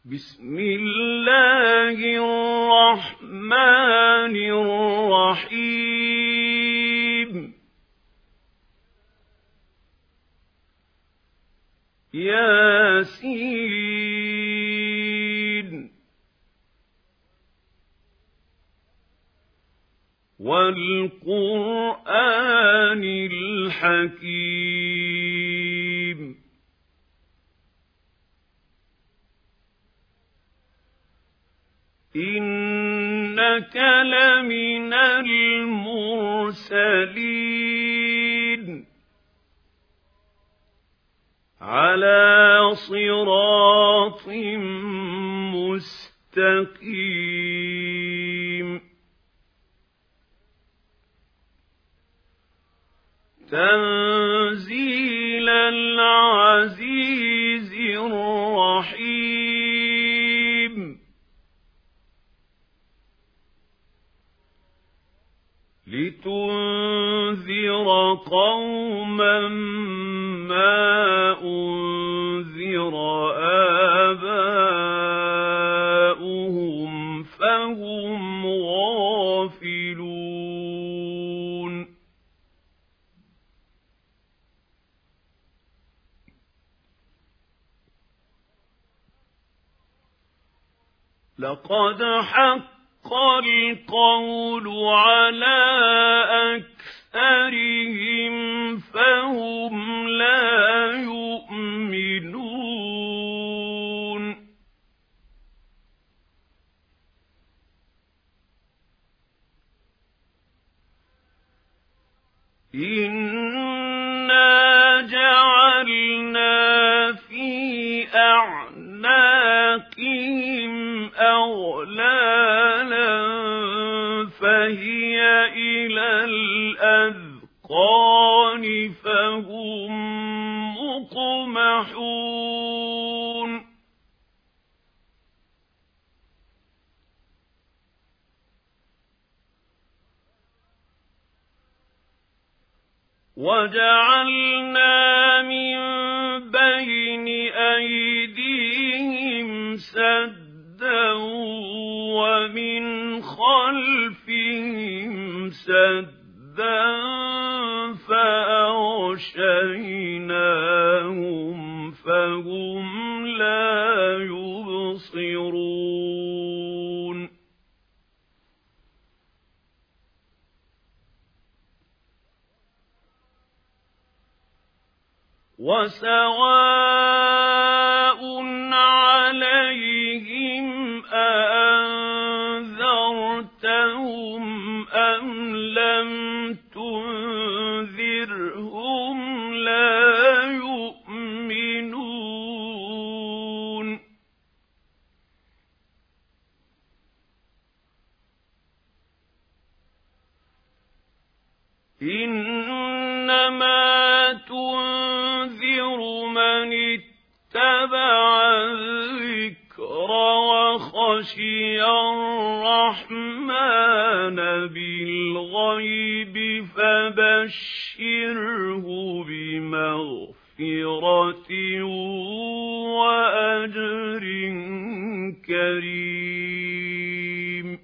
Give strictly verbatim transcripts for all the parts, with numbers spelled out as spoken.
بسم الله الرحمن الرحيم ياسين والقرآن الحكيم إنك لمن المرسلين على صراط مستقيم تنزيل العزيز الرحيم لتنذر قوما ما أنذر آباؤهم فهم غافلون لقد حق القول على أكثرهم فهم لا يؤمنون إنا جعلنا في أعناقهم أغلالا فهي إلى الأذقان فهم مقمحون وجعلنا من بين أيديهم سدا ومن خلفهم سدا فأغشيناهم فهم لا يبصرون وسواء عليهم أأنذرتهم أم لم تنذرهم لا يؤمنون إنما تنذر من اتبع الذكر وخشي الرحمن بالغيب فبشره بمغفرة وأجر كريم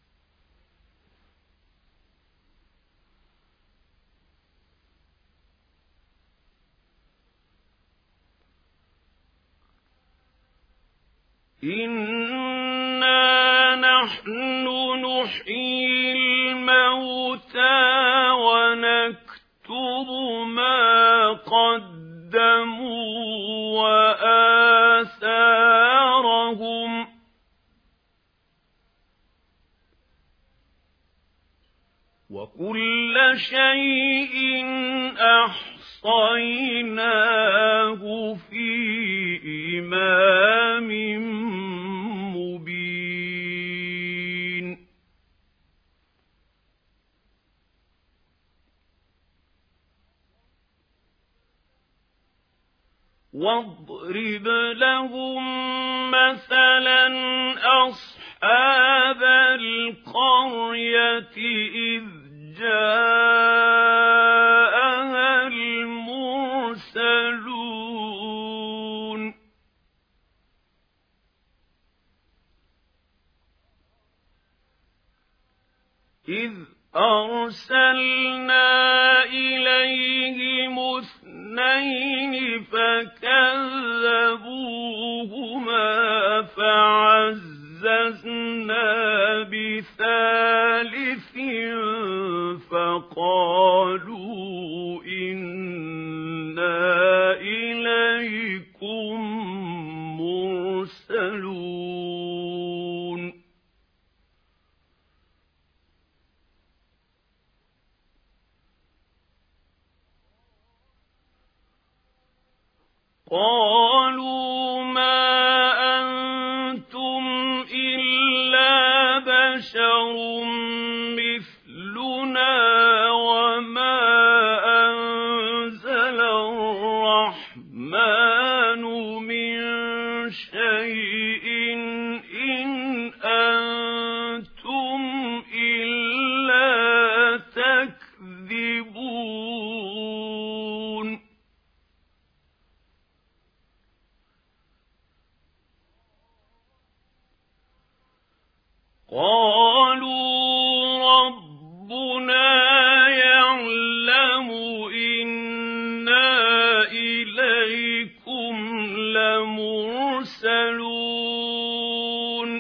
إنا نحن نحيي الموتى ونكتب ما قدموا وآثارهم وكل شيء أحصيناه في إمام مبين واضرب لهم مثلا أصحاب القرية إذ جاءها المرسلون. المرسلون إذ أرسلنا إليهم اثنين فكذبوهما فعززنا بثالث فقالوا إنا إليكم مرسلون قالوا ما أنتم إلا بشر مثلنا وما أنزل الرحمن من شيء إن أنتم إلا تكذبون قالوا ربنا يعلم إنا إليكم لمرسلون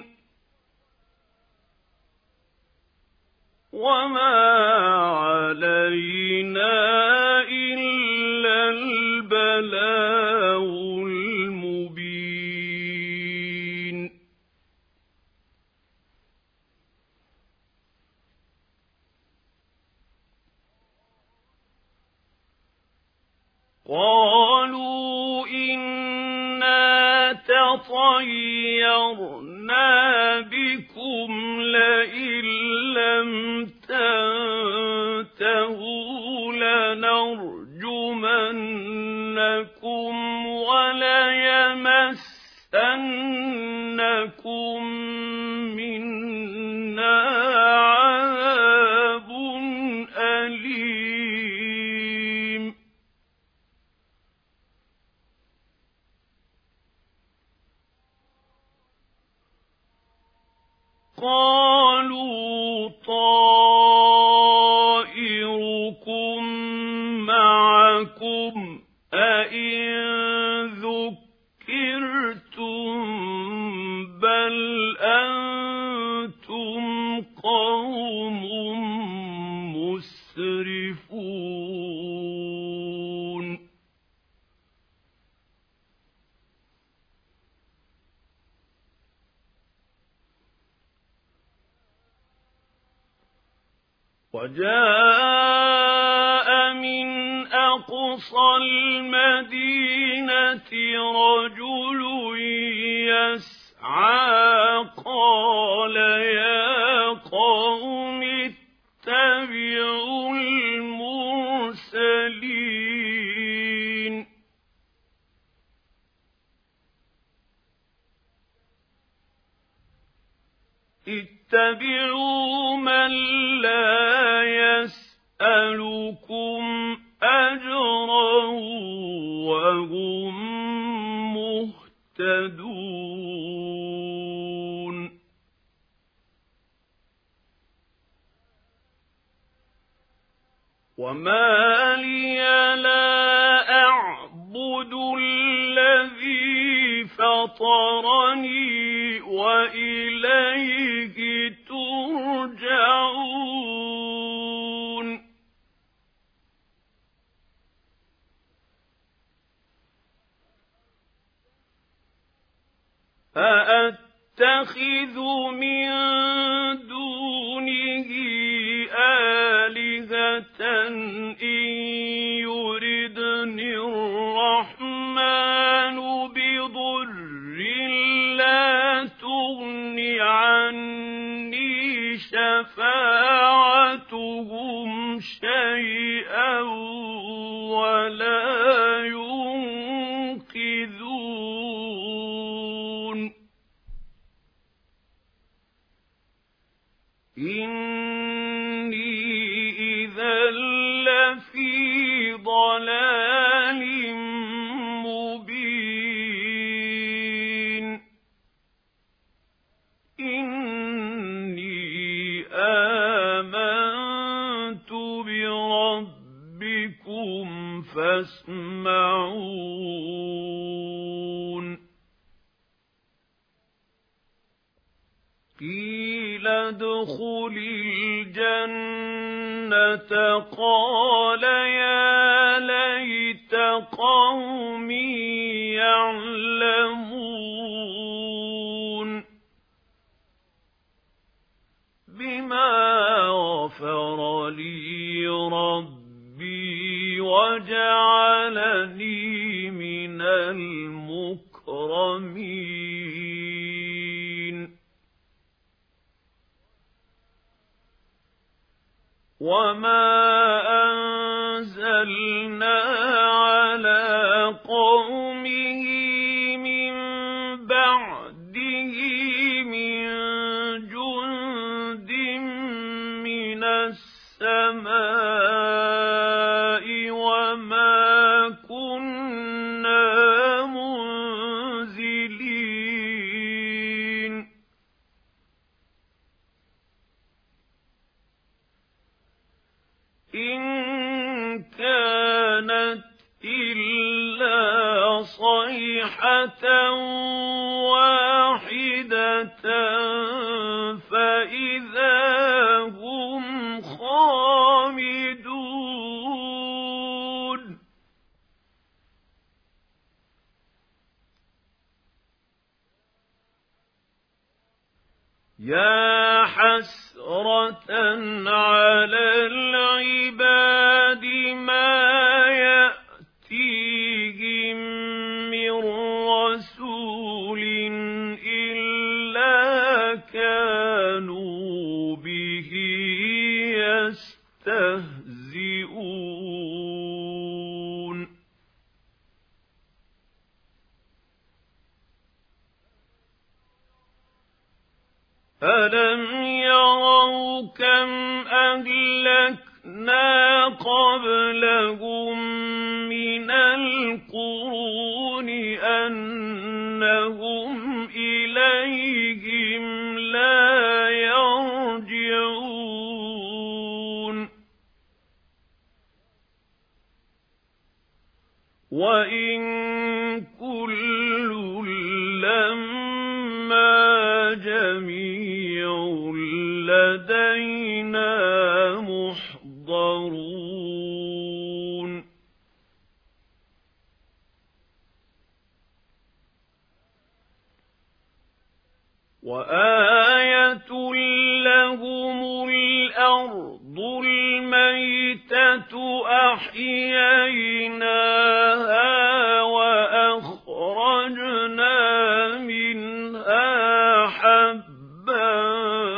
وما علينا إلا البلاغ المبين قالوا إنا تطيرنا بكم لئن لم تنتهوا لنرجمنكم وليمسنكم منا عذاب أليم قالوا طائركم معكم أئن ذكرتم بل أنتم قوم مسرفون وجاء من أقصى المدينة رجل يسعى قال يا قوم اتبعوا المرسلين اتبعوا من لا يسألكم أجرا وهم مهتدون وما لي لا أعبد الذي فطرني وإليه ترجعون أأتخذ من دونه آلهة إن يردني الرحمن بضر لا تغن عني شفاعتهم شيئا ولا ينقذون إني إذا لفي ضلال مبين فاسمعون قيل ادخل الجنة قال يا ليت قومي يعلمون بما غفر لي ربي وجعلني من المكرمين وما أنزلنا على قومه من بعده من جند من السماء وما كنا منزلين إن كانت إلا صيحة واحدة فإذا هم خامدون يا حسرة على العباد ما يأتيهم من رسول إلا كانوا به يستهزئون ألم يروا كم أهلكنا قبلهم من القرون أنهم إليهم لا يرجعون وإن كل لما جميع لدينا محضرون وآية لهم الأرض الميتة أحييناها وأخرجنا منها حبا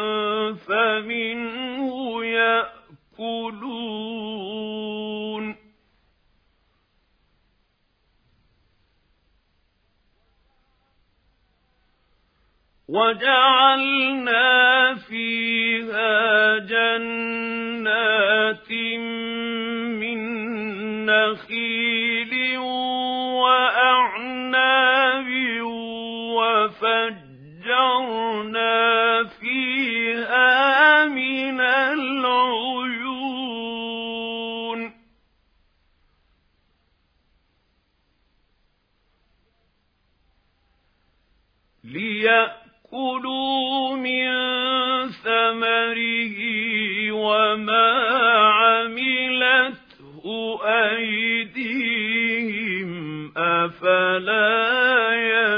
فمنه يأكلون وجعلنا فيها جنات من نخيل وأعناب وفجرنا فيها من العيون ليأكلوا من ثمره وما عملته أيديهم أفلا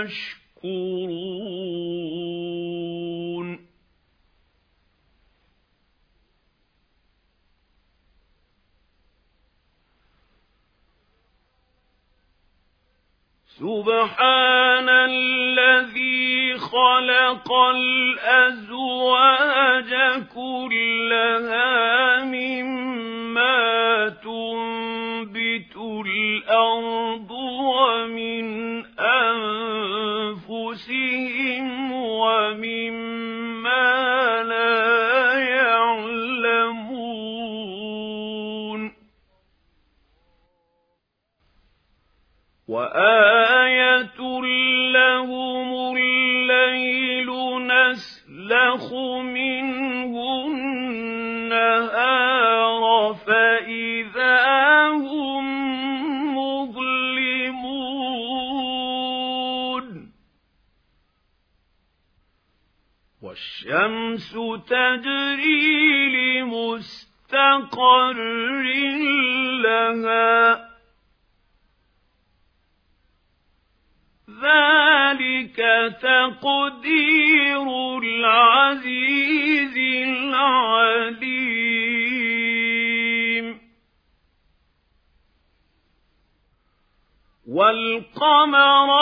يشكرون سبحان الذي خلق الأزواج كلها مما تنبت الأرض ومن أنفسهم ومما لا يعلمون وآية لهم الليل نسلخ منه النهار فإذا هم والشمس تجري لمستقر لها ذلك تقدير العزيز العليم والقمر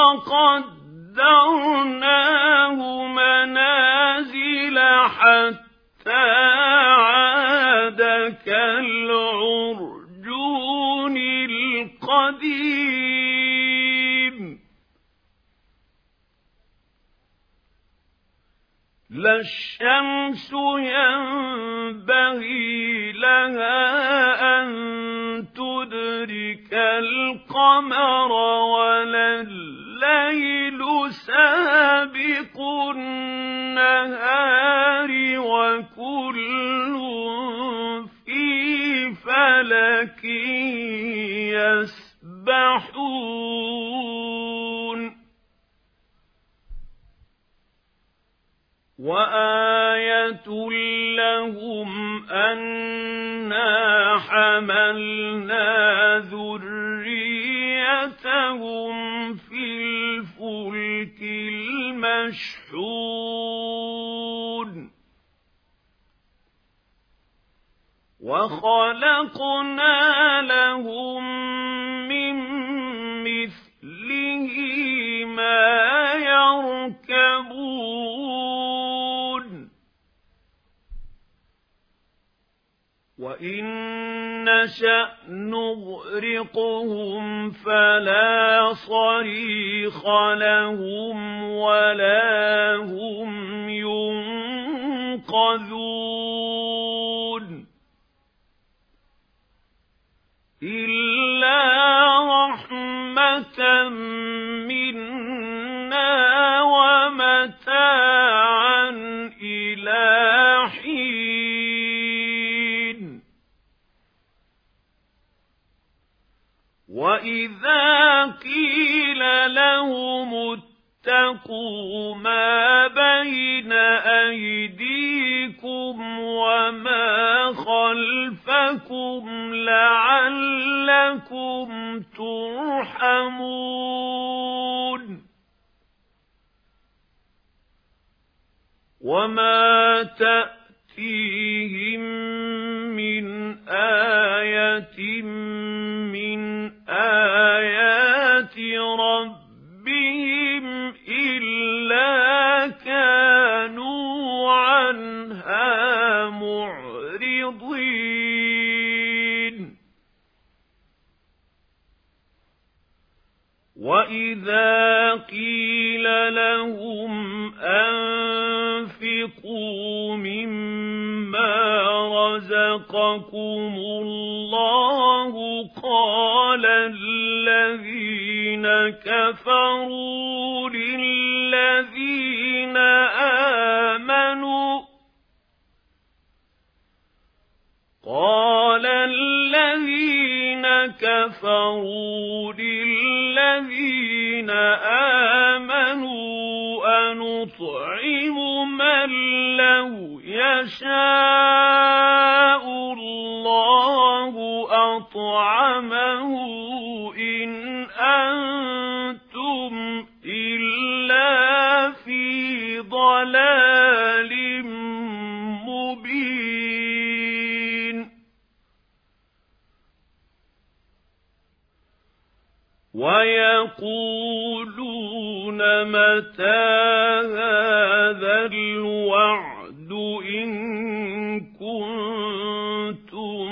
قدرناه منازل حتى عاد كالعرجون القديم لا الشمس ينبغي لها أن تدرك القمر ولا الليل سابق النهار وكل في فلك يسبحون وآية لهم أنا حملنا ذريتهم في الفلك المشحون وخلقنا لهم من مثله ما يركبون وإن نشأ نغرقهم فلا صريخ لهم ولا هم ينقذون إلا رحمة منا ومتاعا إلى حين وإذا قيل لهم اتقوا ما بين أيديكم وما خلفكم لعلكم ترحمون وما تأتيهم من آية من آيات ربهم إلا كانوا عنها معرضين وإذا قيل لهم أنفقوا مما رزقكم الله قال الذين كفروا للذين آمنوا قال الذين كفروا للذين آمنوا أنطعم من لو يشاء الله أطعمه إن أنتم إلا في ضلال مبين ويقولون متى هذا الوعد إن كنتم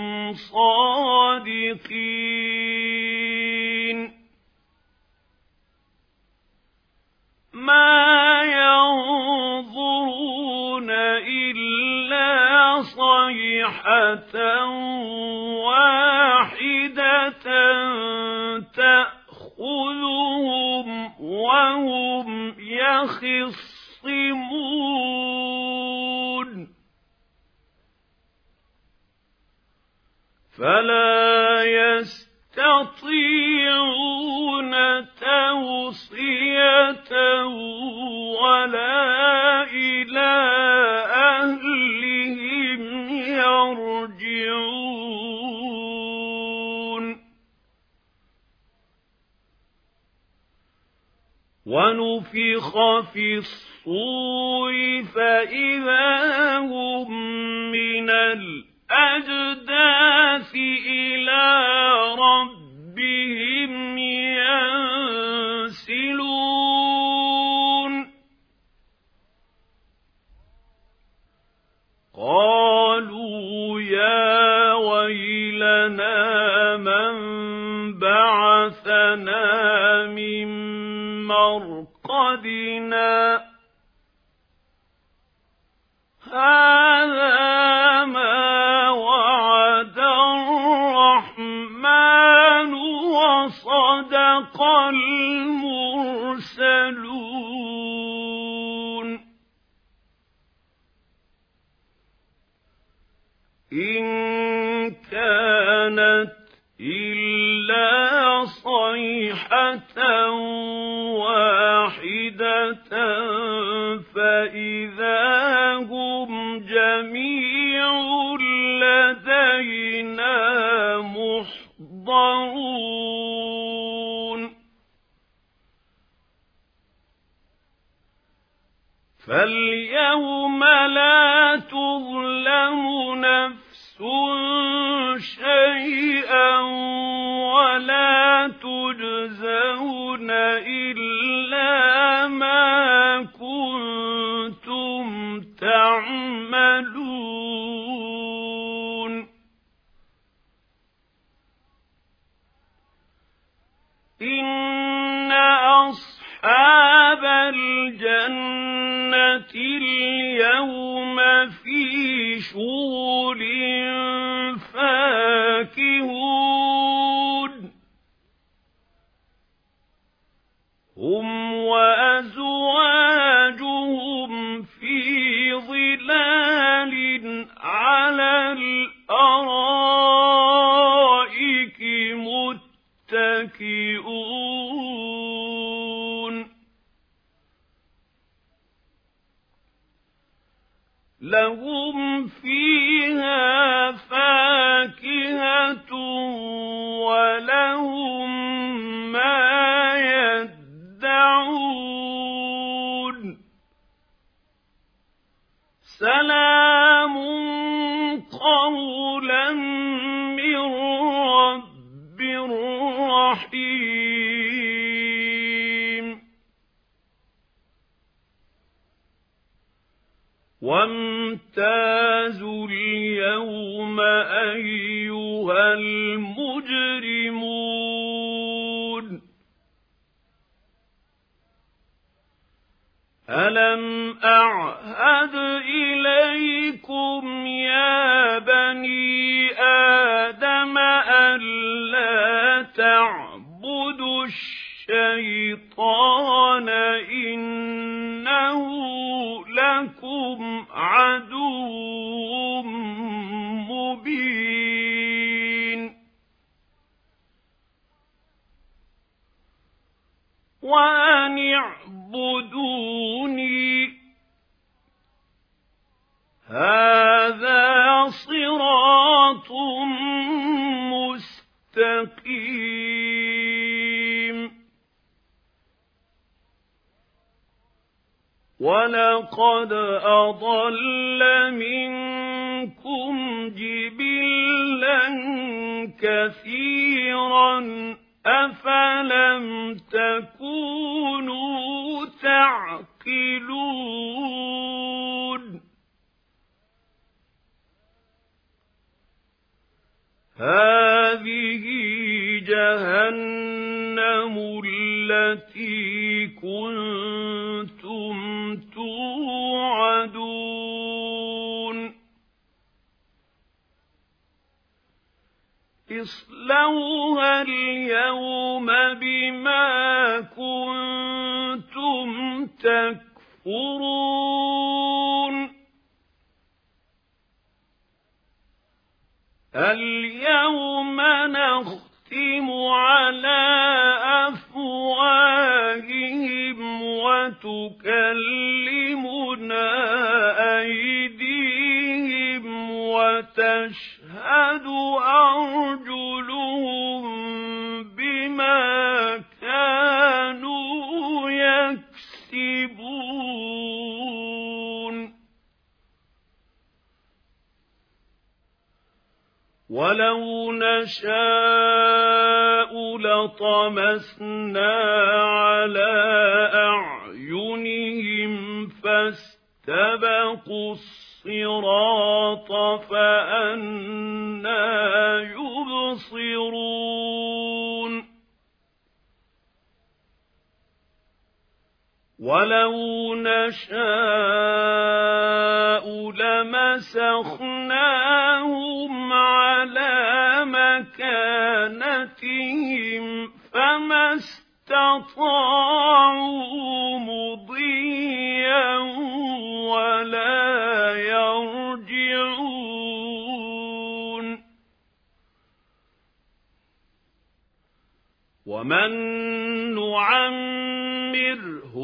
صادقين ما ينظرون إلا صيحة واحدة تأخذهم وهم يخصمون فلا يستطيعون توصية ولا إلى ونفخ في الصور فإذا هم من الأجداث إلى ربهم ينسلون قالوا يا ويلنا من بعثنا من مرقدنا هذا ما وعد الرحمن وصدق المرسلون إن كانت إلا صيحة واحدة فإذا هم جميع لدينا محضرون فاليوم لا تظلم نفس شيئا ولا تجزون إلا ما كنتم تعملون إن أصحاب الجنة اليوم في شغل فاكهون هم وأزواجهم في ظلال على الأرائك متكئون لهم فيها فاكهة ولهم ما يدعون سلام قولا من رب رحيم وامتازوا اليوم أيها المجرمون ألم أعهد إليكم يا بني آدم ألا تعبدوا الشيطان إنه لكم عدو مبين وأن اعبدوني هذا صراط مستقيم ولقد أضل منكم جبلا كثيرا أفلم تكونوا تعقلون هذه جهنم التي كنتم توعدون اصلوها اليوم بما كنتم تكفرون اليوم نختم على أفواههم وتكلمنا أيديهم وتشهد أرجلهم بما كانوا يعملون نشاء لطمسنا على أعينهم فاستبقوا الصراط فأنى يبصرون ولو نشاء لمسخناهم على مكانتهم فما استطاعوا مضيا ولا يرجعون ومن نعمره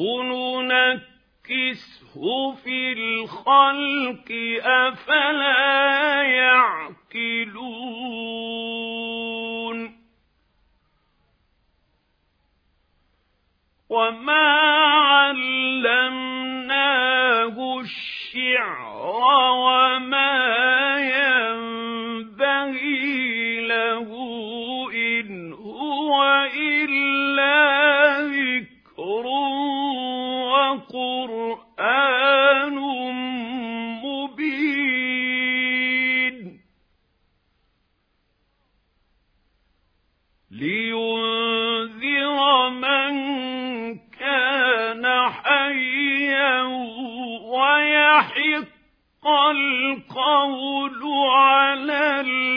ننكسه في الخلق أفلا يعقلون وما علمناه الشعر وما ينبغي له إن هو إلا ذكر وقرآن مبين لينذر من كان حيا ويحق القول على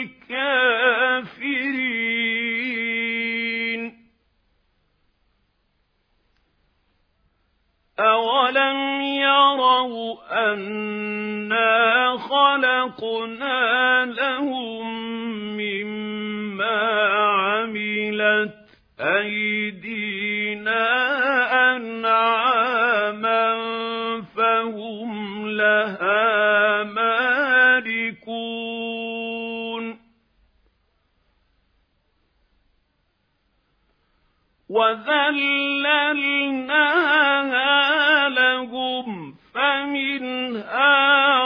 الكافرين أولم يروا أنا خلقنا لهم مما عملت أيدينا أنعاما فهم لها مالكون وذللناها لهم فمنها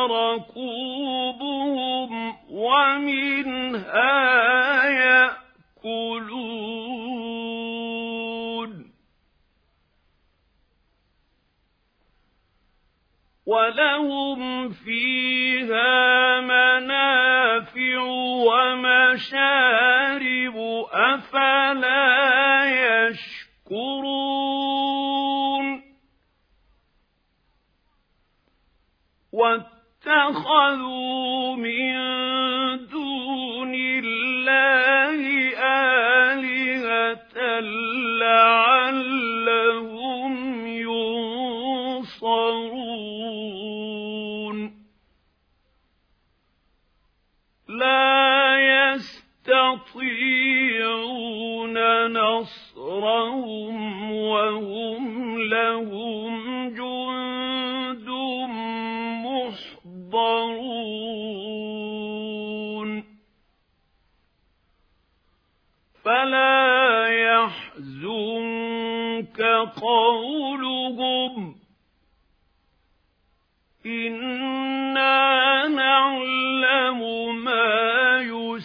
ركوبهم ومنها يأكلون ولهم فيها منافع ومشارب أفلا يشكرون واتخذوا من دون الله آلهة لعلهم ينصرون لا يستطيعون نصرهم وهم لهم جند محضرون فلا يحزنك قولهم إنا نعلم ما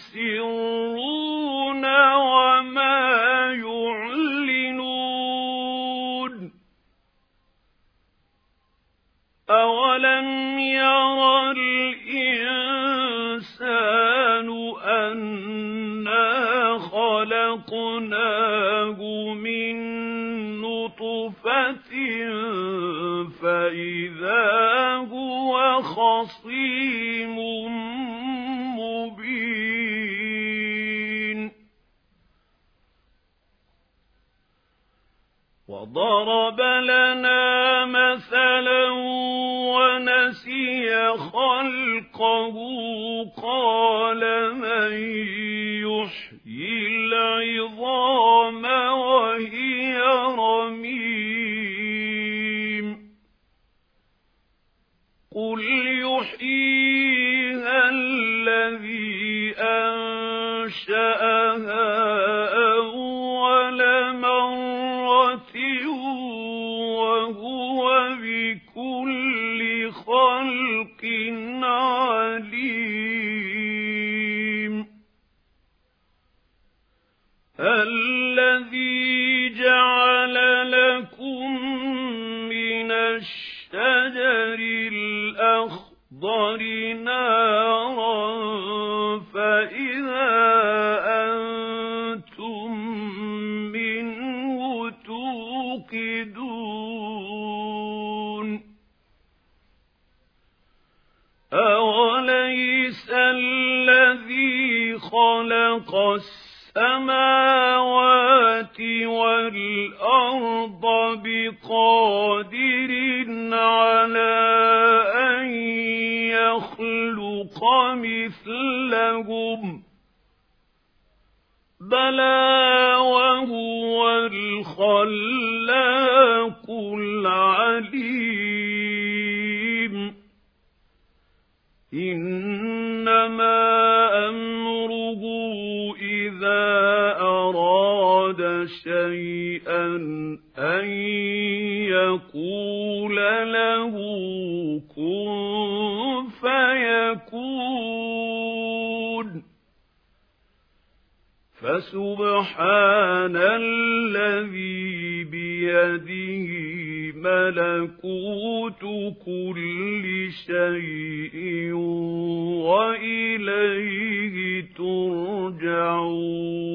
يسرون وما يعلنون أولم ير الإنسان أنا خلقناه من نطفة فإذا هو خصيم مبين وضرب لنا مثلا ونسي خلقه قال من يحيي العظام وهي رميم قل يحييها الذي أنشأها أول مرة وهو بكل خلق عليم الشجر الأخضر نارا فإذا أنتم منه توقدون أوليس الذي خلق السماوات والأرض بقادر على أن يخلق مثلهم بلى وهو الخلاق العليم إنما أمره إذا أراد شيئا أن يقول له كن فيكون فسبحان الذي بيده ملكوت كل شيء وإليه ترجعون